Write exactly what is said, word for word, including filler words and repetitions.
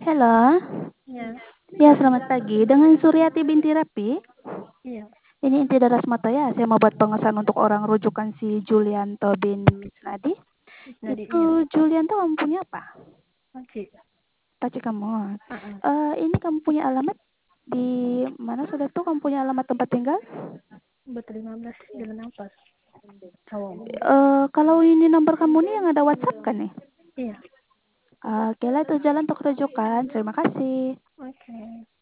Halo. Ya. Ya, selamat pagi. Dengan Suryati binti Rapi. Iya. Ini inti Darasmata ya. Saya mau buat pengesahan untuk orang rujukan si Julianto bin Misnadi. Nadi, Itu iya. Julianto kamu punya apa? Oke. Paci kamu. Uh-uh. Uh, ini kamu punya alamat di mana sudah tuh kamu punya alamat tempat tinggal? Betul lima belas Jalan Ampas. Cawang. Uh, kalau ini nomor kamu nih yang ada WhatsApp kan nih? Iya. Uh, Oke lah itu jalan untuk rujukan. Terima kasih. Oke.